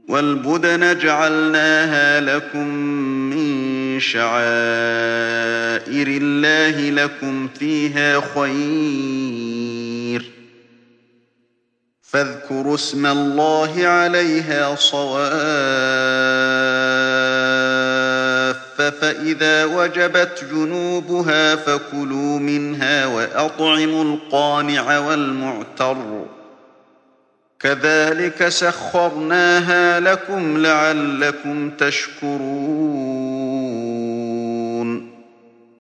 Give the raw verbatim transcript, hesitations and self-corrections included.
وَالْبُدْنَ جَعَلْنَاهَا لَكُم مِّن شَعَائِرِ اللَّهِ لَكُمْ فِيهَا خَيْرٌ ۖ فاذكروا اسم الله عليها صواف فإذا وجبت جنوبها فكلوا منها وأطعموا القانع والمعتر كذلك سخرناها لكم لعلكم تشكرون